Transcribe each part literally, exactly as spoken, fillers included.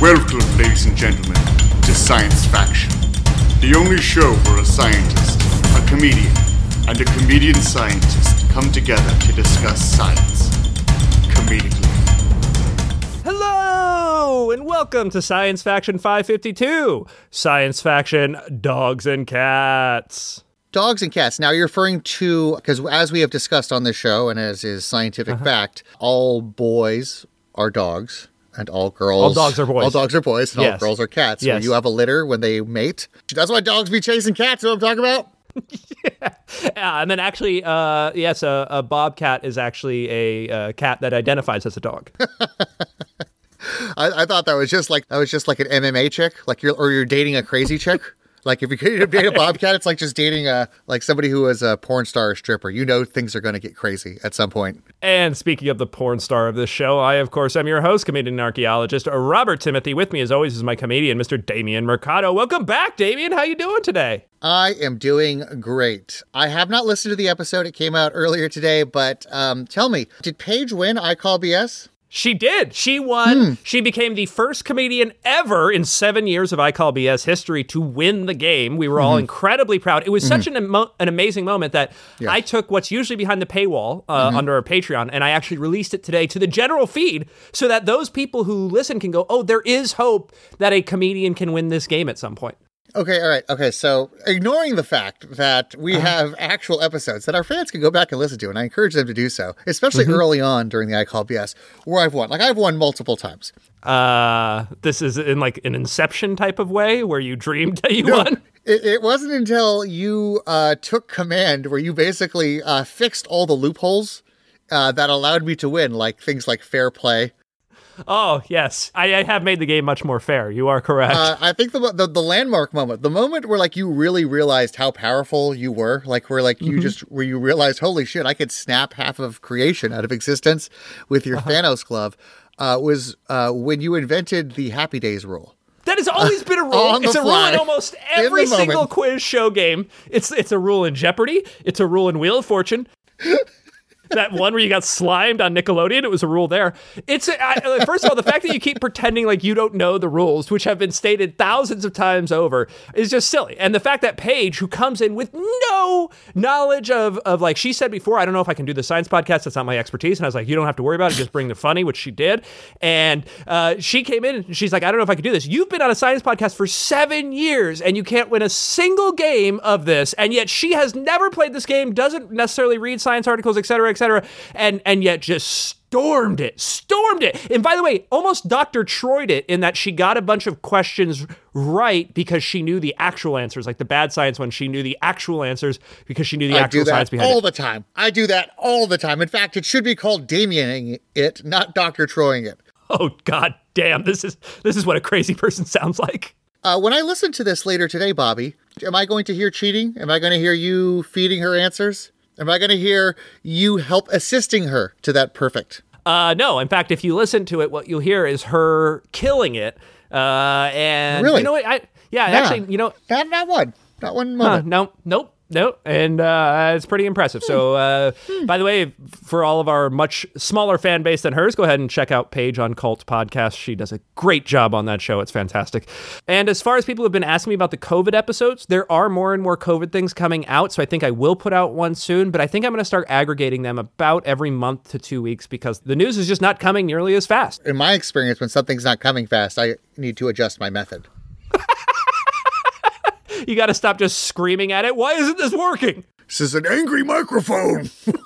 Welcome, ladies and gentlemen, to Science Faction, the only show where a scientist, a comedian, and a comedian scientist come together to discuss science comedically. Hello, and welcome to Science Faction five fifty-two, Science Faction Dogs and Cats. Dogs and cats. Now you're referring to, because as we have discussed on this show, and as is scientific uh-huh. fact, all boys are dogs, and all girls... All dogs are boys. All dogs are boys, and yes. all girls are cats. Yes. When you have a litter, when they mate. That's why dogs be chasing cats, you know what I'm talking about? yeah. yeah, and then actually, uh, yes, a, a bobcat is actually a, a cat that identifies as a dog. I, I thought that was just like that was just like an M M A chick, like you're or you're dating a crazy chick. Like if you could date a bobcat, it's like just dating a like somebody who is a porn star or stripper. You know things are going to get crazy at some point. And speaking of the porn star of this show, I of course am your host, comedian and archaeologist Robert Timothy. With me as always is my comedian, Mister Damien Mercado. Welcome back, Damien. How you doing today? I am doing great. I have not listened to the episode. It came out earlier today, but um, tell me, did Paige win I Call B S? She did. She won. Hmm. She became the first comedian ever in seven years of I Call B S history to win the game. We were mm-hmm. all incredibly proud. It was mm-hmm. such an emo- an amazing moment that yes. I took what's usually behind the paywall uh, mm-hmm. under our Patreon, and I actually released it today to the general feed so that those people who listen can go, oh, there is hope that a comedian can win this game at some point. Okay, all right. Okay, so ignoring the fact that we have actual episodes that our fans can go back and listen to, and I encourage them to do so, especially mm-hmm. early on during the I Call B S, where I've won. Like, I've won multiple times. Uh, this is in like an Inception type of way where you dreamed that you no, won? It, it wasn't until you uh, took command where you basically uh, fixed all the loopholes uh, that allowed me to win, like things like fair play. Oh, yes. I, I have made the game much more fair. You are correct. Uh, I think the, the the landmark moment, the moment where like you really realized how powerful you were, like where like you mm-hmm. just, where you realized, holy shit, I could snap half of creation out of existence with your uh-huh. Thanos glove, uh, was uh, when you invented the Happy Days rule. That has always been a rule. It's a fly, rule in almost every in single moment. quiz show game. It's it's a rule in Jeopardy. It's a rule in Wheel of Fortune. That one where you got slimed on Nickelodeon, it was a rule there. It's I, first of all, the fact that you keep pretending like you don't know the rules, which have been stated thousands of times over, is just silly. And the fact that Paige, who comes in with no knowledge of, of like she said before, I don't know if I can do the science podcast, that's not my expertise. And I was like, you don't have to worry about it, just bring the funny, which she did. And uh, she came in and she's like, I don't know if I can do this. You've been on a science podcast for seven years and you can't win a single game of this. And yet she has never played this game, doesn't necessarily read science articles, et cetera, et cetera, and and yet just stormed it, stormed it. And by the way, almost Doctor Troy'd it in that she got a bunch of questions right because she knew the actual answers, like the bad science one. She knew the actual answers because she knew the I actual do that science behind it. all the time. I do that all the time. In fact, it should be called Damiening it, not Doctor Troying it. Oh, God damn. This is this is what a crazy person sounds like. Uh, when I listen to this later today, Bobby, am I going to hear cheating? Am I going to hear you feeding her answers? Am I going to hear you help assisting her to that perfect? Uh, no. In fact, if you listen to it, what you'll hear is her killing it. Uh, and really? You know what? I, yeah, yeah, actually, you know. Not, not one. Not one moment. Huh, no, nope. No, and uh, it's pretty impressive. So, uh, by the way, for all of our much smaller fan base than hers, go ahead and check out Paige on Cult Podcast. She does a great job on that show. It's fantastic. And as far as people have been asking me about the COVID episodes, there are more and more COVID things coming out. So I think I will put out one soon, but I think I'm going to start aggregating them about every month to two weeks because the news is just not coming nearly as fast. In my experience, when something's not coming fast, I need to adjust my method. You got to stop just screaming at it. Why isn't this working? This is an angry microphone.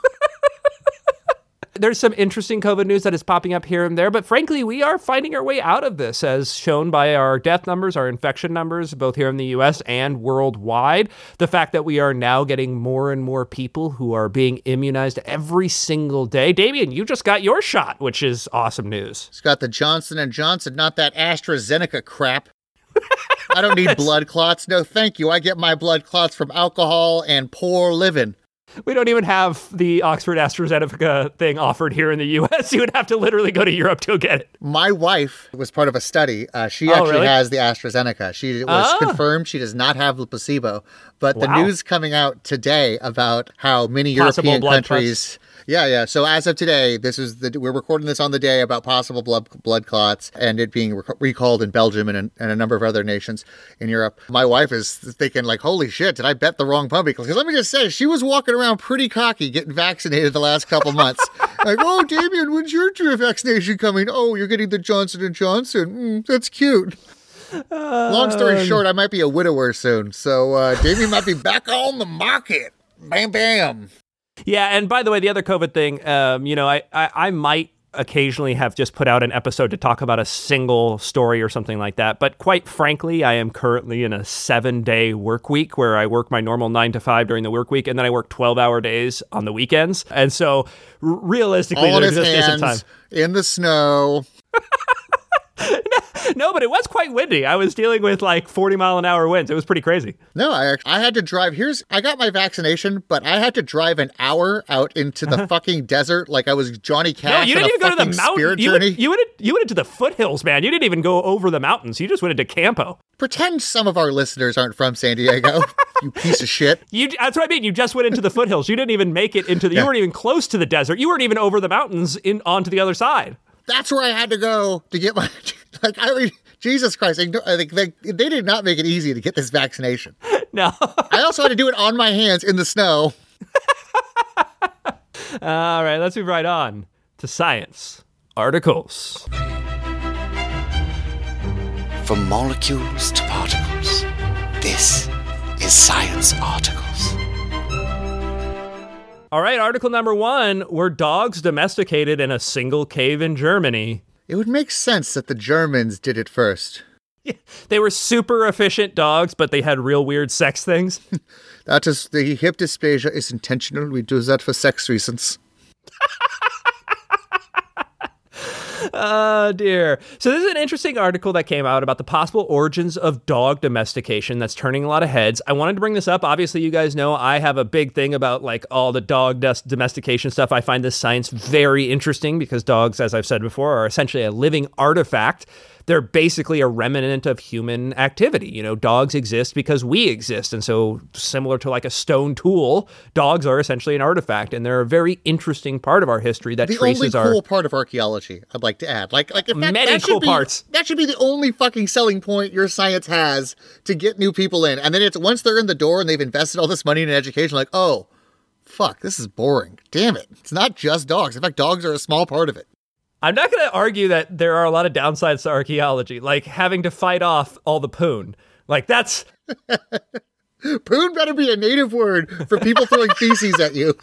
There's some interesting COVID news that is popping up here and there, but frankly, we are finding our way out of this as shown by our death numbers, our infection numbers, both here in the U S and worldwide. The fact that we are now getting more and more people who are being immunized every single day. Damien, you just got your shot, which is awesome news. It's got the Johnson and Johnson, not that AstraZeneca crap. I don't need blood clots. No, thank you. I get my blood clots from alcohol and poor living. We don't even have the Oxford AstraZeneca thing offered here in the U S. You would have to literally go to Europe to get it. My wife was part of a study. Uh, she oh, actually really? has the AstraZeneca. She was ah. confirmed she does not have the placebo. But wow. the news coming out today about how many Possible European blood countries... clots. Yeah, yeah. So as of today, this is the we're recording this on the day about possible blood blood clots and it being rec- recalled in Belgium and, and a number of other nations in Europe. My wife is thinking like, holy shit, did I bet the wrong puppy? Because let me just say, she was walking around pretty cocky getting vaccinated the last couple months. Like, oh, Damien, when's your vaccination coming? Oh, you're getting the Johnson and Johnson. Mm, that's cute. Uh, Long story short, I might be a widower soon. So uh, Damien might be back on the market. Bam, bam. Yeah, and by the way, the other COVID thing, um, you know, I, I, I might occasionally have just put out an episode to talk about a single story or something like that. But quite frankly, I am currently in a seven-day work week where I work my normal nine to five during the work week, and then I work twelve-hour days on the weekends. And so r- realistically, All there in just his isn't time. hands, in the snow. No, but it was quite windy. I was dealing with like forty mile an hour winds. It was pretty crazy. No, I I had to drive. Here's I got my vaccination, but I had to drive an hour out into the fucking desert like I was Johnny Cash. No, you didn't even go to the mountain. You went, journey. you, went, you went into the foothills, man. You didn't even go over the mountains. You just went into Campo. Pretend some of our listeners aren't from San Diego. You piece of shit. You, that's what I mean. You just went into the foothills. You didn't even make it into the. Yeah. You weren't even close to the desert. You weren't even over the mountains in onto the other side. That's where I had to go to get my. Like I mean, Jesus Christ! I think they, they did not make it easy to get this vaccination. No. I also had to do it on my hands in the snow. All right, let's move right on to science articles. From molecules to particles, this is Science Articles. All right, article number one, were dogs domesticated in a single cave in Germany? It would make sense that the Germans did it first. Yeah, they were super efficient dogs, but they had real weird sex things. That is, the hip dysplasia is intentional. We do that for sex reasons. Oh, dear. So this is an interesting article that came out about the possible origins of dog domestication that's turning a lot of heads. I wanted to bring this up. Obviously, you guys know I have a big thing about like all the dog domestication stuff. I find this science very interesting because dogs, as I've said before, are essentially a living artifact. They're basically a remnant of human activity. You know, dogs exist because we exist. And so similar to like a stone tool, dogs are essentially an artifact. And they're a very interesting part of our history that the traces our... The only cool part of archaeology, I'd like to add. Like, like in fact, Many that cool be, parts. That should be the only fucking selling point your science has to get new people in. And then it's once they're in the door and they've invested all this money in education, like, oh, fuck, this is boring. Damn it. It's not just dogs. In fact, dogs are a small part of it. I'm not going to argue that there are a lot of downsides to archaeology, like having to fight off all the poon. Like, that's... Poon better be a native word for people throwing feces at you.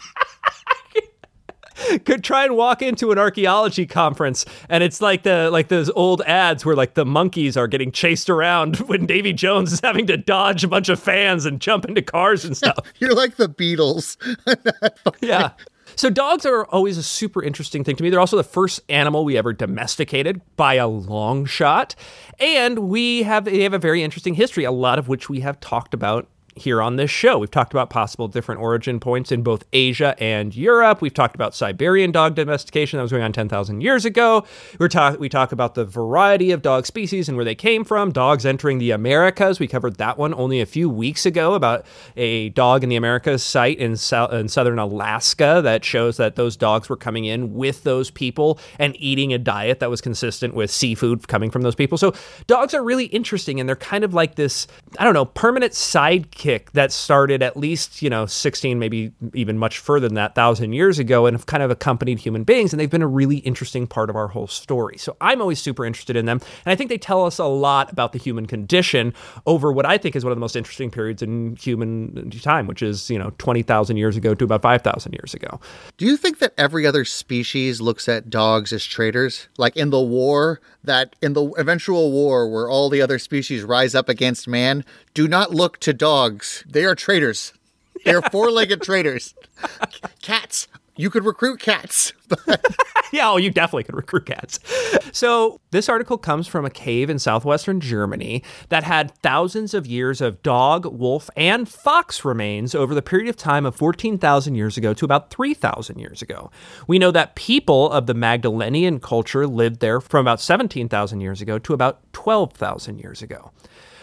Could try and walk into an archaeology conference, and it's like the like those old ads where like the monkeys are getting chased around when Davy Jones is having to dodge a bunch of fans and jump into cars and stuff. You're like the Beatles. Yeah. So dogs are always a super interesting thing to me. They're also the first animal we ever domesticated by a long shot. And we have they have a very interesting history, a lot of which we have talked about here on this show. We've talked about possible different origin points in both Asia and Europe. We've talked about Siberian dog domestication that was going on ten thousand years ago. We're talk- we talk about the variety of dog species and where they came from, dogs entering the Americas. We covered that one only a few weeks ago about a dog in the Americas site in, so- in southern Alaska that shows that those dogs were coming in with those people and eating a diet that was consistent with seafood coming from those people. So dogs are really interesting, and they're kind of like this, I don't know, permanent sidekick that started at least, you know, sixteen, maybe even much further than that, thousand years ago, and have kind of accompanied human beings. And they've been a really interesting part of our whole story. So I'm always super interested in them. And I think they tell us a lot about the human condition over what I think is one of the most interesting periods in human time, which is, you know, twenty thousand years ago to about five thousand years ago. Do you think that every other species looks at dogs as traitors? Like in the war, that in the eventual war where all the other species rise up against man, do not look to dogs. They are traitors. They are four-legged traitors. Cats. You could recruit cats. Yeah, oh, you definitely could recruit cats. So this article comes from a cave in southwestern Germany that had thousands of years of dog, wolf, and fox remains over the period of time of fourteen thousand years ago to about three thousand years ago. We know that people of the Magdalenian culture lived there from about seventeen thousand years ago to about twelve thousand years ago.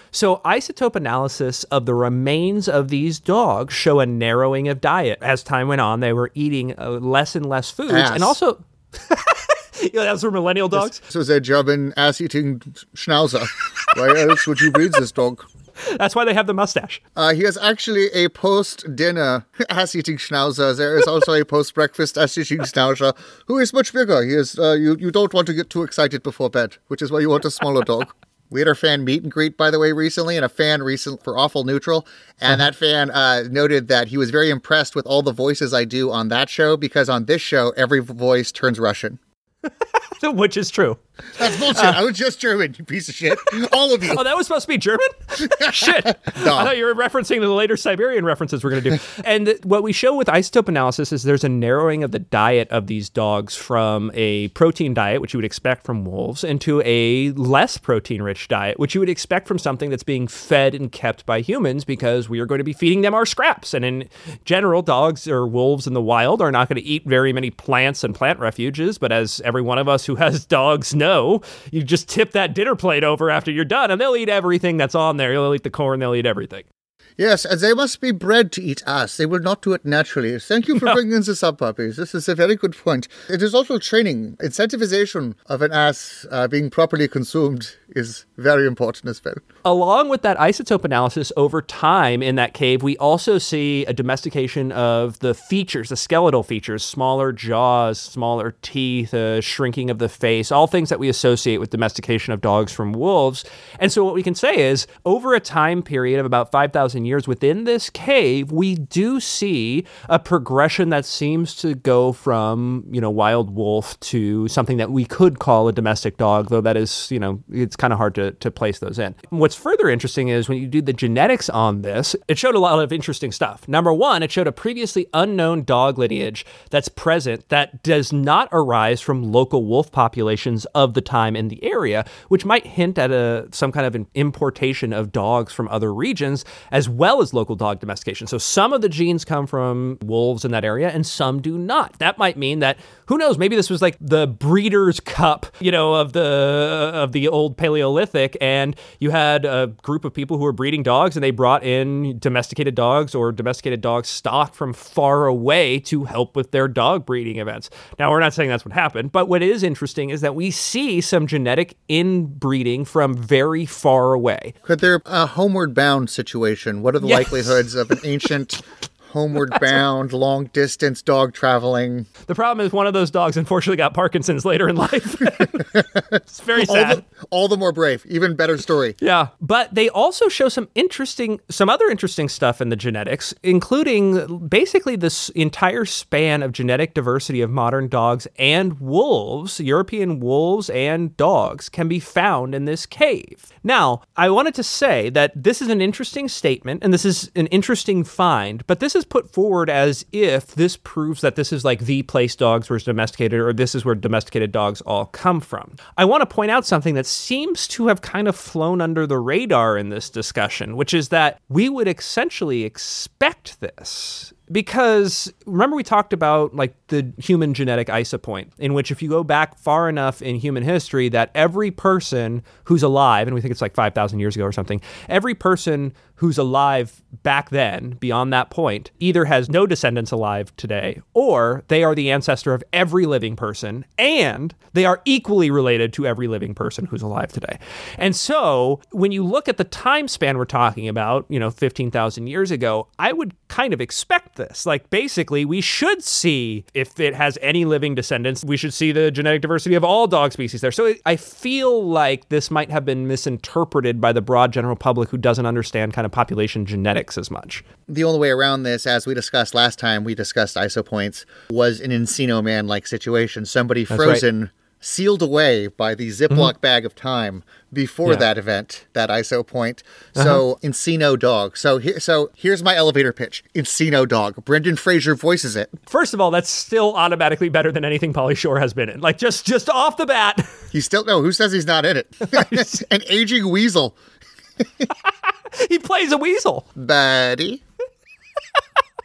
So isotope analysis of the remains of these dogs show a narrowing of diet. As time went on, they were eating uh, less and less foods. Ass. And also... Yeah, that was for millennial dogs? This was a German ass-eating schnauzer. Why else would you breed this dog? That's why they have the mustache. Uh, he is actually a post-dinner ass-eating schnauzer. There is also a post-breakfast ass-eating schnauzer who is much bigger. He is. Uh, you, you don't want to get too excited before bed, which is why you want a smaller dog. We had our fan meet and greet, by the way, recently, and a fan recent for Awful Neutral. And uh-huh. that fan uh, noted that he was very impressed with all the voices I do on that show, because on this show, every voice turns Russian. Which is true. That's bullshit. Uh, I was just German, you piece of shit. All of you. Oh, that was supposed to be German? Shit. No. I thought you were referencing the later Siberian references we're going to do. And what we show with isotope analysis is there's a narrowing of the diet of these dogs from a protein diet, which you would expect from wolves, into a less protein-rich diet, which you would expect from something that's being fed and kept by humans, because we are going to be feeding them our scraps. And in general, dogs or wolves in the wild are not going to eat very many plants and plant refuges, but as every one of us who has dogs know, you just tip that dinner plate over after you're done, and they'll eat everything that's on there. They'll eat the corn, they'll eat everything. Yes, and they must be bred to eat us. They will not do it naturally. Thank you for no. bringing this up, puppies. This is a very good point. It is also training. Incentivization of an ass uh, being properly consumed is very important as well. Along with that isotope analysis over time in that cave, we also see a domestication of the features, the skeletal features, smaller jaws, smaller teeth, a shrinking of the face, all things that we associate with domestication of dogs from wolves. And so what we can say is, over a time period of about five thousand years within this cave, we do see a progression that seems to go from, you know, wild wolf to something that we could call a domestic dog, though that is, you know, it's kind of hard to, to place those in. What's further interesting is when you do the genetics on this, it showed a lot of interesting stuff. Number one, it showed a previously unknown dog lineage that's present that does not arise from local wolf populations of the time in the area, which might hint at a some kind of an importation of dogs from other regions, as well as local dog domestication. So some of the genes come from wolves in that area and some do not. That might mean that, who knows, maybe this was like the breeder's cup, you know, of the of the old Paleolithic, and you had a group of people who were breeding dogs and they brought in domesticated dogs or domesticated dog stock from far away to help with their dog breeding events. Now, we're not saying that's what happened, but what is interesting is that we see some genetic inbreeding from very far away. Could there be a homeward bound situation? What are the yes. likelihoods of an ancient homeward bound, long distance dog traveling? The problem is one of those dogs unfortunately got Parkinson's later in life. It's very sad. All the, all the more brave. Even better story. Yeah. But they also show some interesting, some other interesting stuff in the genetics, including basically this entire span of genetic diversity of modern dogs and wolves, European wolves and dogs, can be found in this cave. Now, I wanted to say that this is an interesting statement and this is an interesting find, but this is put forward as if this proves that this is like the place dogs were domesticated, or this is where domesticated dogs all come from. I want to point out something that seems to have kind of flown under the radar in this discussion, which is that we would essentially expect this. Because remember we talked about like the human genetic isopoint, in which if you go back far enough in human history that every person who's alive, and we think it's like five thousand years ago or something, every person who's alive back then, beyond that point, either has no descendants alive today, or they are the ancestor of every living person, and they are equally related to every living person who's alive today. And so when you look at the time span we're talking about, you know, fifteen thousand years ago, I would kind of expect this. Like, basically, we should see, if it has any living descendants, we should see the genetic diversity of all dog species there. So it, I feel like this might have been misinterpreted by the broad general public who doesn't understand kind of population genetics as much. The only way around this, as we discussed last time we discussed isopoints, was an Encino Man-like situation. Somebody frozen, right, sealed away by the Ziploc mm-hmm. bag of time before yeah. that event, that isopoint. Uh-huh. So, Encino dog. So, here, so here's my elevator pitch. Encino dog. Brendan Fraser voices it. First of all, that's still automatically better than anything Pauly Shore has been in. Like, just, just off the bat. He's still, no, who says he's not in it? An aging weasel. He plays a weasel. Buddy.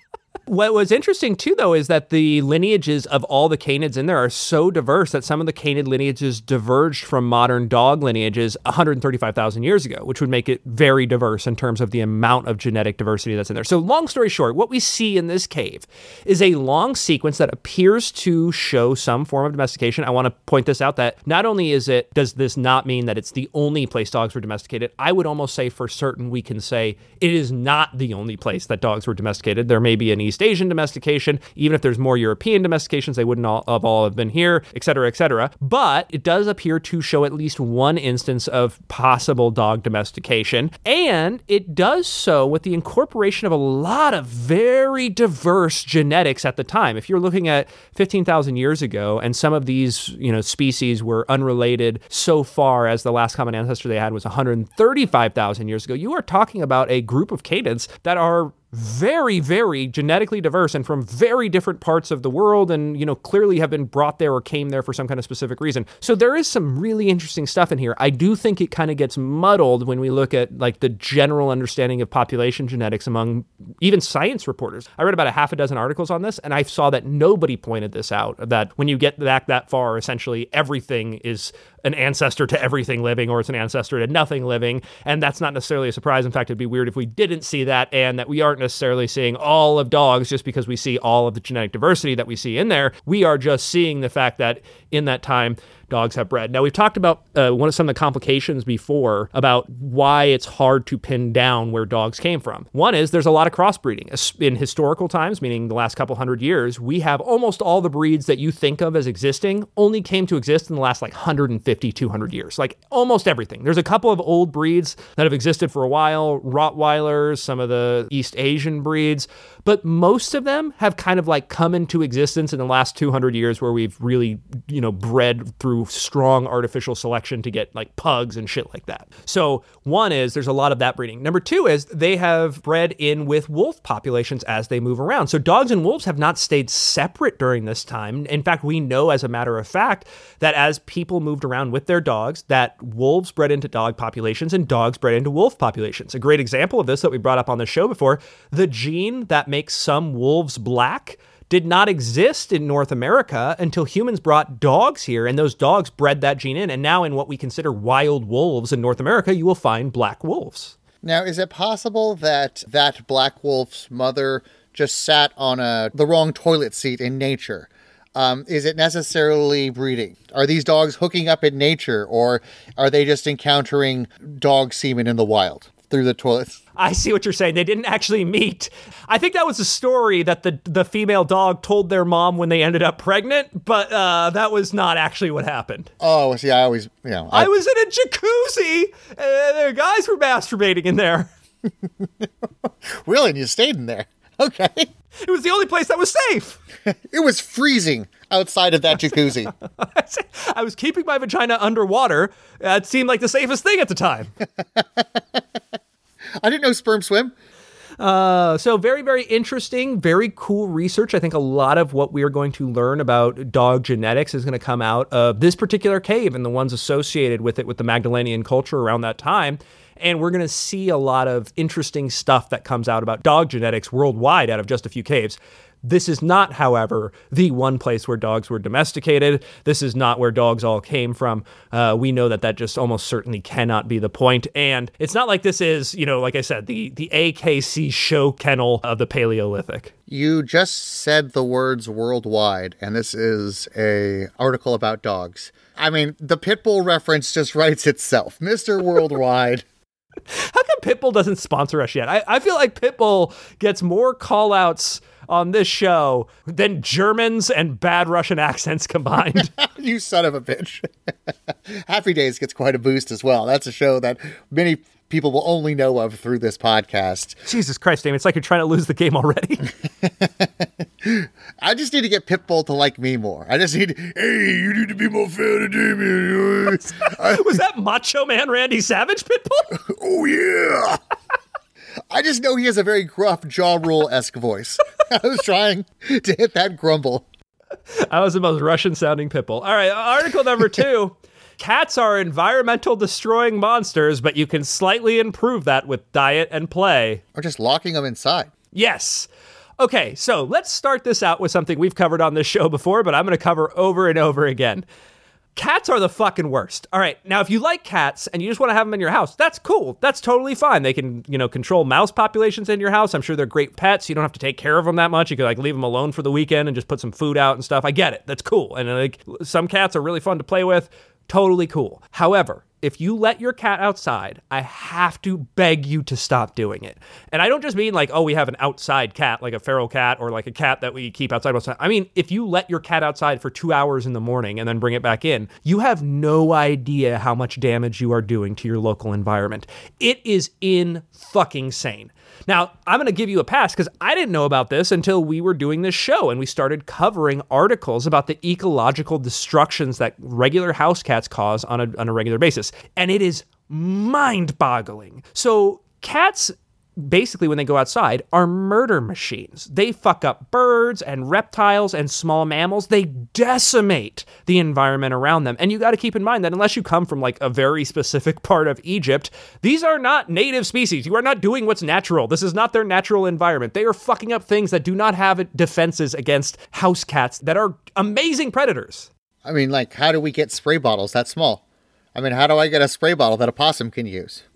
What was interesting, too, though, is that the lineages of all the canids in there are so diverse that some of the canid lineages diverged from modern dog lineages one hundred thirty-five thousand years ago, which would make it very diverse in terms of the amount of genetic diversity that's in there. So long story short, what we see in this cave is a long sequence that appears to show some form of domestication. I want to point this out that not only is it, does this not mean that it's the only place dogs were domesticated, I would almost say for certain we can say it is not the only place that dogs were domesticated. There may be an East Asian domestication. Even if there's more European domestications, they wouldn't all have all have been here, et cetera, et cetera. But it does appear to show at least one instance of possible dog domestication. And it does so with the incorporation of a lot of very diverse genetics at the time. If you're looking at fifteen thousand years ago, and some of these, you know, species were unrelated so far as the last common ancestor they had was one hundred thirty-five thousand years ago, you are talking about a group of canids that are very, very genetically diverse and from very different parts of the world and, you know, clearly have been brought there or came there for some kind of specific reason. So there is some really interesting stuff in here. I do think it kind of gets muddled when we look at like the general understanding of population genetics among even science reporters. I read about a half a dozen articles on this and I saw that nobody pointed this out, that when you get back that far, essentially everything is an ancestor to everything living or it's an ancestor to nothing living. And that's not necessarily a surprise. In fact, it'd be weird if we didn't see that and that we aren't necessarily seeing all of dogs just because we see all of the genetic diversity that we see in there. We are just seeing the fact that in that time, dogs have bred. Now, we've talked about uh, one of some of the complications before about why it's hard to pin down where dogs came from. One is there's a lot of crossbreeding. In historical times, meaning the last couple hundred years, we have almost all the breeds that you think of as existing only came to exist in the last like one hundred fifty, two hundred years. Like almost everything. There's a couple of old breeds that have existed for a while, Rottweilers, some of the East Asian breeds, but most of them have kind of like come into existence in the last two hundred years where we've really, you know, bred through strong artificial selection to get like pugs and shit like that. So one is there's a lot of that breeding. Number two is they have bred in with wolf populations as they move around. So dogs and wolves have not stayed separate during this time. In fact, we know as a matter of fact that as people moved around with their dogs, that wolves bred into dog populations and dogs bred into wolf populations. A great example of this that we brought up on the show before, the gene that makes some wolves black did not exist in North America until humans brought dogs here, and those dogs bred that gene in. And now in what we consider wild wolves in North America, you will find black wolves. Now, is it possible that that black wolf's mother just sat on a the wrong toilet seat in nature? Um, is it necessarily breeding? Are these dogs hooking up in nature, or are they just encountering dog semen in the wild through the toilets? I see what you're saying. They didn't actually meet. I think that was a story that the, the female dog told their mom when they ended up pregnant, but uh, that was not actually what happened. Oh, see, I always, you know. I, I was in a jacuzzi, and the guys were masturbating in there. Really? And you stayed in there? Okay. It was the only place that was safe. It was freezing outside of that jacuzzi. I was keeping my vagina underwater. It seemed like the safest thing at the time. I didn't know sperm swim. Uh, so very, very interesting, very cool research. I think a lot of what we are going to learn about dog genetics is going to come out of this particular cave and the ones associated with it, with the Magdalenian culture around that time. And we're going to see a lot of interesting stuff that comes out about dog genetics worldwide out of just a few caves. This is not, however, the one place where dogs were domesticated. This is not where dogs all came from. Uh, we know that that just almost certainly cannot be the point. And it's not like this is, you know, like I said, the, the A K C show kennel of the Paleolithic. You just said the words worldwide, and this is a article about dogs. I mean, the Pitbull reference just writes itself. Mister Worldwide. How come Pitbull doesn't sponsor us yet? I, I feel like Pitbull gets more call-outs on this show than Germans and bad Russian accents combined. You son of a bitch. Happy Days gets quite a boost as well. That's a show that many people will only know of through this podcast. Jesus Christ, Damien. It's like you're trying to lose the game already. I just need to get Pitbull to like me more. I just need, hey, you need to be more fan of Damien. Was, was that Macho Man Randy Savage, Pitbull? Oh, yeah. I just know he has a very gruff jaw rule-esque voice. I was trying to hit that grumble. I was the most Russian-sounding Pitbull. All right, article number two. Cats are environmental destroying monsters, but you can slightly improve that with diet and play. Or just locking them inside. Yes. Okay, so let's start this out with something we've covered on this show before, but I'm going to cover over and over again. Cats are the fucking worst. All right, now if you like cats and you just want to have them in your house, that's cool. That's totally fine. They can, you know, control mouse populations in your house. I'm sure they're great pets. You don't have to take care of them that much. You can like leave them alone for the weekend and just put some food out and stuff. I get it. That's cool. And like some cats are really fun to play with. Totally cool. However, if you let your cat outside, I have to beg you to stop doing it. And I don't just mean like, oh, we have an outside cat, like a feral cat or like a cat that we keep outside most of the time. I mean, if you let your cat outside for two hours in the morning and then bring it back in, you have no idea how much damage you are doing to your local environment. It is in fucking sane. Now, I'm going to give you a pass because I didn't know about this until we were doing this show and we started covering articles about the ecological destructions that regular house cats cause on a, on a regular basis. And it is mind-boggling. So cats, basically when they go outside, are murder machines. They fuck up birds and reptiles and small mammals. They decimate the environment around them. And you got to keep in mind that unless you come from like a very specific part of Egypt, these are not native species. You are not doing what's natural. This is not their natural environment. They are fucking up things that do not have defenses against house cats that are amazing predators. I mean, like, how do we get spray bottles that small? I mean, how do I get a spray bottle that a possum can use?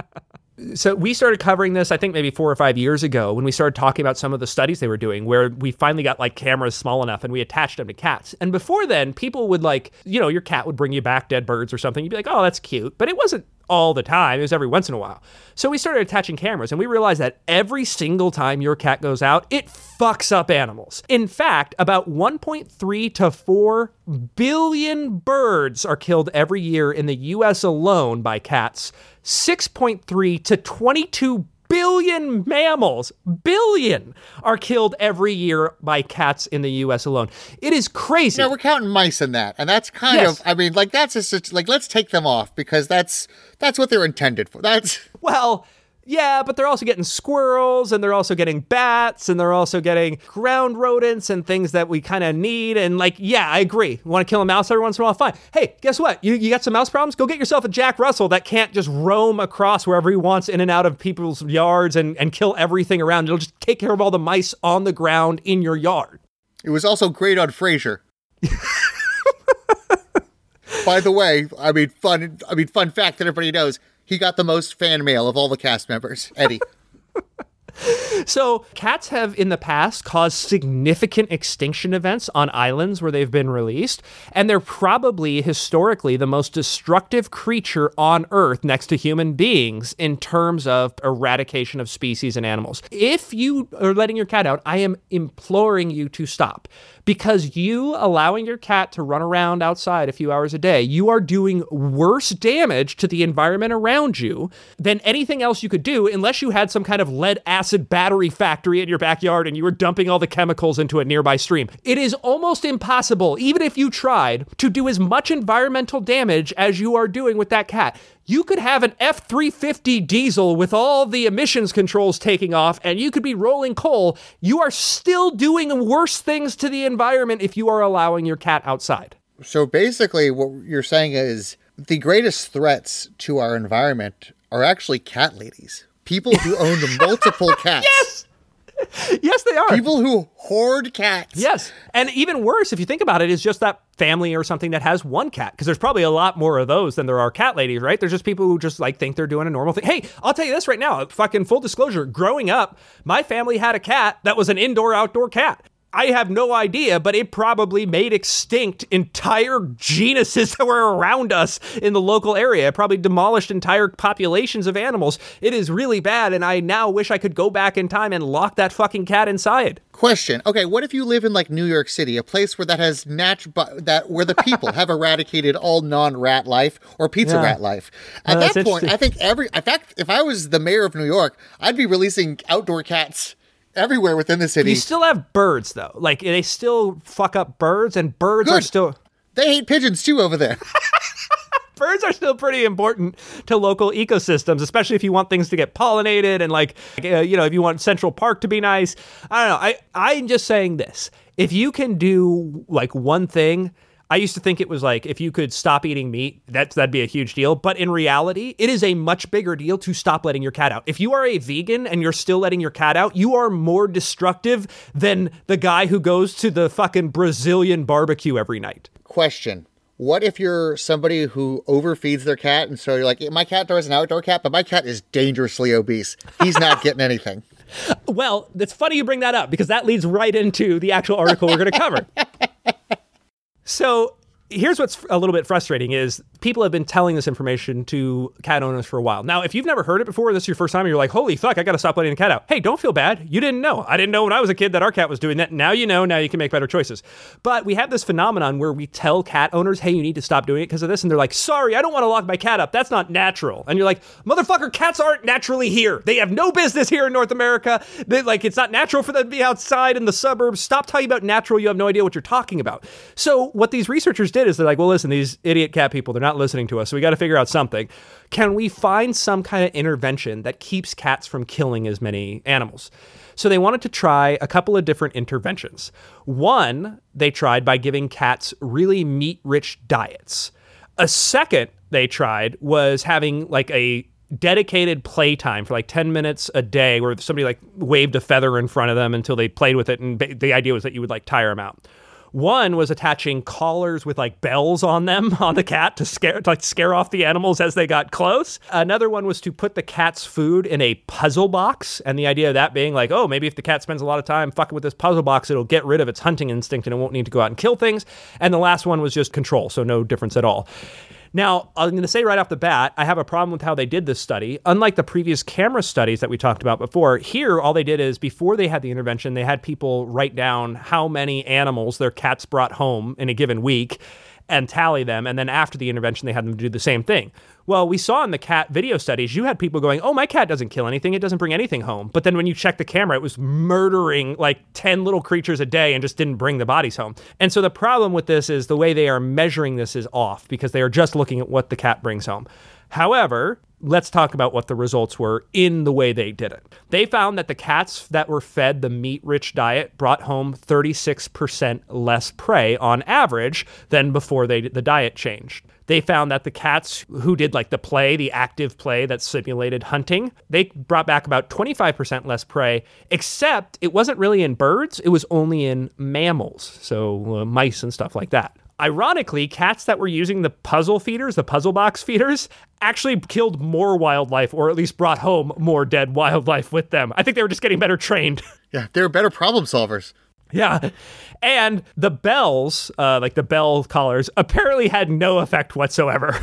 So we started covering this, I think maybe four or five years ago when we started talking about some of the studies they were doing where we finally got like cameras small enough and we attached them to cats. And before then, people would like, you know, your cat would bring you back dead birds or something. You'd be like, oh, that's cute. But it wasn't all the time. It was every once in a while. So we started attaching cameras and we realized that every single time your cat goes out, it fucks up animals. In fact, about one point three to four billion birds are killed every year in the U S alone by cats. six point three to twenty-two billion mammals, billion, are killed every year by cats in the U S alone. It is crazy. No, we're counting mice in that. And that's kind Yes. of, I mean, like, that's just, like, let's take them off because that's, that's what they're intended for. That's, Well, yeah, but they're also getting squirrels and they're also getting bats and they're also getting ground rodents and things that we kind of need. And like, yeah, I agree. You want to kill a mouse every once in a while? Fine. Hey, guess what? You, you got some mouse problems? Go get yourself a Jack Russell that can't just roam across wherever he wants in and out of people's yards and, and kill everything around. It'll just take care of all the mice on the ground in your yard. it was also great on Frasier. By the way, I mean, fun, I mean, fun fact that everybody knows, he got the most fan mail of all the cast members, Eddie. So cats have in the past caused significant extinction events on islands where they've been released, and they're probably historically the most destructive creature on Earth next to human beings in terms of eradication of species and animals. If you are letting your cat out, I am imploring you to stop, because you allowing your cat to run around outside a few hours a day, you are doing worse damage to the environment around you than anything else you could do, unless you had some kind of lead acid battery factory in your backyard and you were dumping all the chemicals into a nearby stream. It is almost impossible, even if you tried, to do as much environmental damage as you are doing with that cat. You could have an F three fifty diesel with all the emissions controls taking off, and you could be rolling coal. You are still doing worse things to the environment if you are allowing your cat outside. So basically what you're saying is the greatest threats to our environment are actually cat ladies. People who own multiple cats. Yes! Yes, they are. People who hoard cats. Yes. And even worse, if you think about it, is just that family or something that has one cat. Because there's probably a lot more of those than there are cat ladies, right? There's just people who just like think they're doing a normal thing. Hey, I'll tell you this right now. Fucking full disclosure. Growing up, my family had a cat that was an indoor-outdoor cat. I have no idea, but it probably made extinct entire genuses that were around us in the local area. It probably demolished entire populations of animals. It is really bad, and I now wish I could go back in time and lock that fucking cat inside. Question. Okay, what if you live in like New York City, a place where that has nat- that where the people have eradicated all non-rat life or pizza Yeah. rat life? At No, that that's point, interesting. I think every in fact, if I was the mayor of New York, I'd be releasing outdoor cats everywhere within the city. You still have birds, though. Like, they still fuck up birds, and birds are Good. still... They hate pigeons too over there. Birds are still pretty important to local ecosystems, especially if you want things to get pollinated and like, uh, you know, if you want Central Park to be nice. I don't know. I, I'm just saying this. If you can do like one thing, I used to think it was like, if you could stop eating meat, that's, that'd be a huge deal. But in reality, it is a much bigger deal to stop letting your cat out. If you are a vegan and you're still letting your cat out, you are more destructive than the guy who goes to the fucking Brazilian barbecue every night. Question. What if you're somebody who overfeeds their cat, and so you're like, my cat is an outdoor cat, but my cat is dangerously obese. He's not getting anything. Well, it's funny you bring that up, because that leads right into the actual article we're going to cover. So here's what's a little bit frustrating is people have been telling this information to cat owners for a while. Now, if you've never heard it before, this is your first time, and you're like, holy fuck, I got to stop letting the cat out. Hey, don't feel bad. You didn't know. I didn't know when I was a kid that our cat was doing that. Now you know. Now you can make better choices. But we have this phenomenon where we tell cat owners, hey, you need to stop doing it because of this. And they're like, sorry, I don't want to lock my cat up. That's not natural. And you're like, motherfucker, cats aren't naturally here. They have no business here in North America. They, like, it's not natural for them to be outside in the suburbs. Stop talking about natural. You have no idea what you're talking about. So what these researchers did is they're like, well, listen, these idiot cat people, they're not listening to us. So we got to figure out something. Can we find some kind of intervention that keeps cats from killing as many animals? So they wanted to try a couple of different interventions. One, they tried by giving cats really meat-rich diets. A second they tried was having like a dedicated playtime for like ten minutes a day where somebody like waved a feather in front of them until they played with it. And the idea was that you would like tire them out. One was attaching collars with like bells on them on the cat to scare to like scare off the animals as they got close. Another one was to put the cat's food in a puzzle box. And the idea of that being like, oh, maybe if the cat spends a lot of time fucking with this puzzle box, it'll get rid of its hunting instinct and it won't need to go out and kill things. And the last one was just control. So no difference at all. Now, I'm going to say right off the bat, I have a problem with how they did this study. Unlike the previous camera studies that we talked about before, here, all they did is before they had the intervention, they had people write down how many animals their cats brought home in a given week and tally them. And then after the intervention, they had them do the same thing. Well, we saw in the cat video studies, you had people going, oh, my cat doesn't kill anything. It doesn't bring anything home. But then when you check the camera, it was murdering like ten little creatures a day and just didn't bring the bodies home. And so the problem with this is the way they are measuring this is off because they are just looking at what the cat brings home. However, let's talk about what the results were in the way they did it. They found that the cats that were fed the meat-rich diet brought home thirty-six percent less prey on average than before they the diet changed. They found that the cats who did like the play, the active play that simulated hunting, they brought back about twenty-five percent less prey, except it wasn't really in birds, it was only in mammals, so uh, mice and stuff like that. Ironically, cats that were using the puzzle feeders, the puzzle box feeders, actually killed more wildlife, or at least brought home more dead wildlife with them. I think they were just getting better trained. Yeah, they were better problem solvers. Yeah. And the bells, uh, like the bell collars, apparently had no effect whatsoever.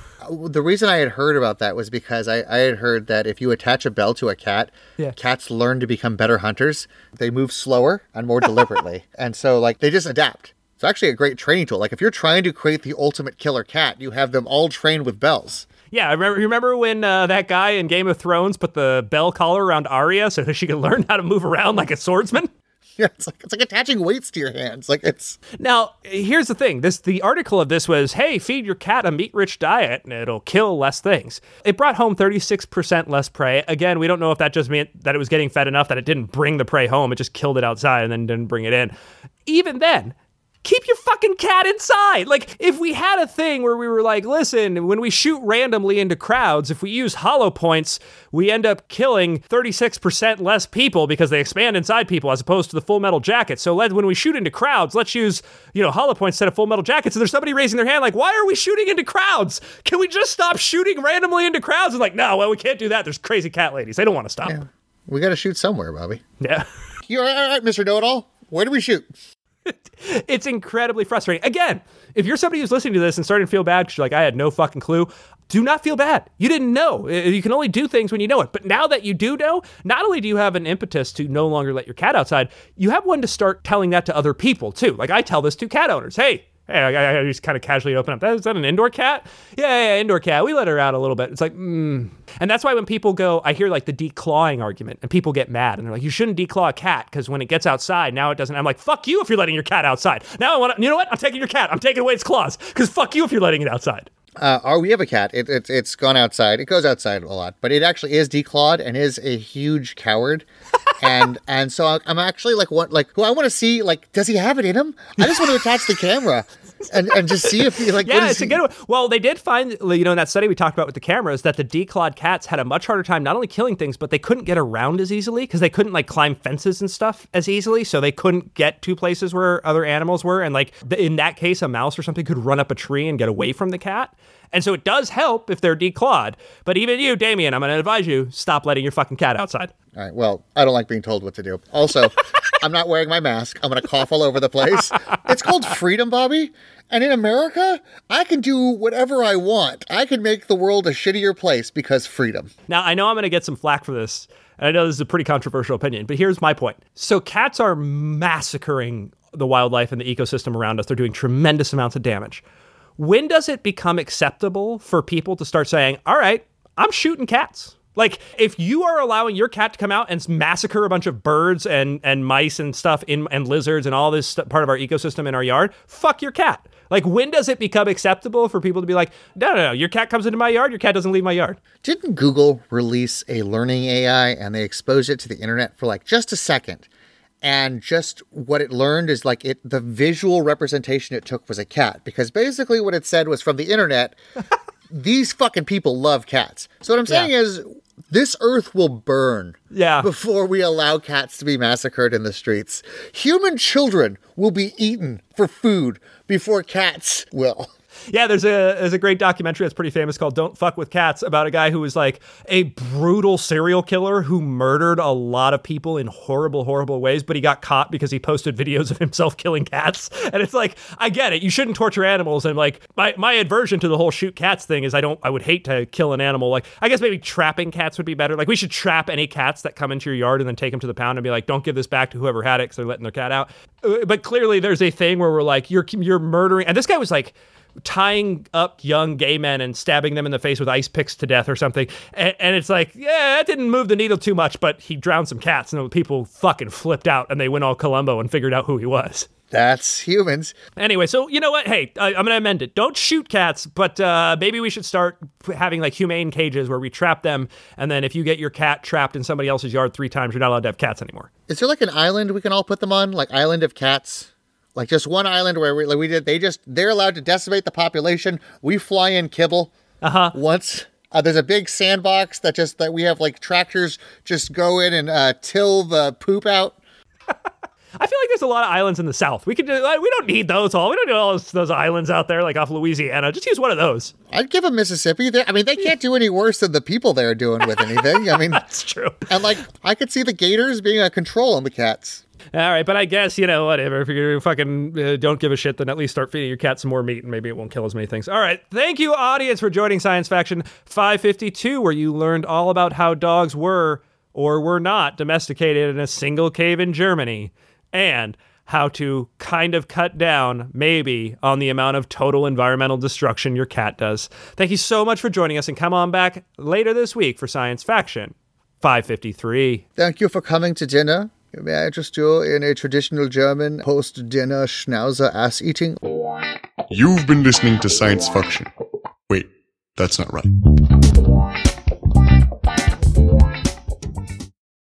The reason I had heard about that was because I, I had heard that if you attach a bell to a cat, yeah. cats learn to become better hunters. They move slower and more deliberately. And so, like, they just adapt. It's actually a great training tool. Like, if you're trying to create the ultimate killer cat, you have them all trained with bells. Yeah, I remember, remember when uh, that guy in Game of Thrones put the bell collar around Arya so that she could learn how to move around like a swordsman? Yeah, it's like it's like attaching weights to your hands. Like it's Now, here's the thing. This the article of this was, hey, feed your cat a meat-rich diet and it'll kill less things. It brought home thirty-six percent less prey. Again, we don't know if that just meant that it was getting fed enough that it didn't bring the prey home. It just killed it outside and then didn't bring it in. Even then, keep your fucking cat inside. Like, if we had a thing where we were like, listen, when we shoot randomly into crowds, if we use hollow points, we end up killing thirty-six percent less people because they expand inside people as opposed to the full metal jacket. So let, when we shoot into crowds, let's use, you know, hollow points instead of full metal jackets. And there's somebody raising their hand like, why are we shooting into crowds? Can we just stop shooting randomly into crowds? And like, no, well, we can't do that. There's crazy cat ladies. They don't want to stop. Yeah. We got to shoot somewhere, Bobby. Yeah. You're all right, Mister Know-It-All. Where do we shoot? It's incredibly frustrating. Again, if you're somebody who's listening to this and starting to feel bad because you're like, I had no fucking clue, do not feel bad. You didn't know. You can only do things when you know it. But now that you do know, not only do you have an impetus to no longer let your cat outside, you have one to start telling that to other people too. Like I tell this to cat owners. Hey, hey, I, I just kind of casually open up. That, is that an indoor cat? Yeah, yeah, indoor cat. We let her out a little bit. It's like, mm. And that's why when people go, I hear like the declawing argument and people get mad and they're like, you shouldn't declaw a cat because when it gets outside, now it doesn't. I'm like, fuck you if you're letting your cat outside. Now I want to, you know what? I'm taking your cat. I'm taking away its claws because fuck you if you're letting it outside. Uh, or we have a cat. It, it, it's gone outside. It goes outside a lot, but it actually is declawed and is a huge coward. and and so I'm actually like, what, like, who I want to see, like, does he have it in him? I just want to attach the camera and and just see if he like. Yeah, it's he... a good one. Well, they did find, you know, in that study we talked about with the cameras, that the declawed cats had a much harder time not only killing things, but they couldn't get around as easily because they couldn't like climb fences and stuff as easily. So they couldn't get to places where other animals were. And like in that case, a mouse or something could run up a tree and get away from the cat. And so it does help if they're declawed. But even you, Damien, I'm going to advise you, stop letting your fucking cat outside. All right. Well, I don't like being told what to do. Also, I'm not wearing my mask. I'm going to cough all over the place. It's called freedom, Bobby. And in America, I can do whatever I want. I can make the world a shittier place because freedom. Now, I know I'm going to get some flack for this. And I know this is a pretty controversial opinion, but here's my point. So cats are massacring the wildlife and the ecosystem around us. They're doing tremendous amounts of damage. When does it become acceptable for people to start saying, all right, I'm shooting cats? Like, if you are allowing your cat to come out and massacre a bunch of birds and, and mice and stuff in, and lizards and all this st- part of our ecosystem in our yard, fuck your cat. Like, when does it become acceptable for people to be like, no, no, no, your cat comes into my yard, your cat doesn't leave my yard? Didn't Google release a learning A I and they exposed it to the internet for like just a second? And just what it learned is like it, the visual representation it took was a cat. Because basically what it said was from the internet, these fucking people love cats. So what I'm saying yeah. is this earth will burn yeah. before we allow cats to be massacred in the streets. Human children will be eaten for food before cats will. Yeah, there's a there's a great documentary that's pretty famous called Don't Fuck With Cats about a guy who was like a brutal serial killer who murdered a lot of people in horrible, horrible ways, but he got caught because he posted videos of himself killing cats. And it's like, I get it. You shouldn't torture animals. And like my, my aversion to the whole shoot cats thing is I don't I would hate to kill an animal. Like, I guess maybe trapping cats would be better. Like, we should trap any cats that come into your yard and then take them to the pound and be like, don't give this back to whoever had it because they're letting their cat out. But clearly there's a thing where we're like, you're you're murdering. And this guy was like, tying up young gay men and stabbing them in the face with ice picks to death or something. And, and it's like, yeah, that didn't move the needle too much, but he drowned some cats and people fucking flipped out and they went all Columbo and figured out who he was. That's humans. Anyway, so you know what? Hey, I, I'm going to amend it. Don't shoot cats, but uh, maybe we should start having like humane cages where we trap them. And then if you get your cat trapped in somebody else's yard three times, you're not allowed to have cats anymore. Is there like an island we can all put them on? Like Island of Cats? Like just one island where we, like we did, they just, they're allowed to decimate the population. We fly in kibble uh-huh. once. Uh, there's a big sandbox that just, that we have like tractors just go in and uh, till the poop out. I feel like there's a lot of islands in the South. We could do, like, we don't need those all. We don't need all those, those islands out there like off Louisiana. Just use one of those. I'd give them Mississippi. They're, I mean, they can't do any worse than the people they're doing with anything. I mean, that's true. And like, I could see the gators being a control on the cats. All right, but I guess, you know, whatever. If you fucking uh, don't give a shit, then at least start feeding your cat some more meat, and maybe it won't kill as many things. All right, thank you, audience, for joining Science Faction five fifty-two, where you learned all about how dogs were or were not domesticated in a single cave in Germany, and how to kind of cut down, maybe, on the amount of total environmental destruction your cat does. Thank you so much for joining us, and come on back later this week for Science Faction five fifty-three. Thank you for coming to dinner. May I interest you in a traditional German post-dinner schnauzer ass-eating? You've been listening to Science Faction. Wait, that's not right.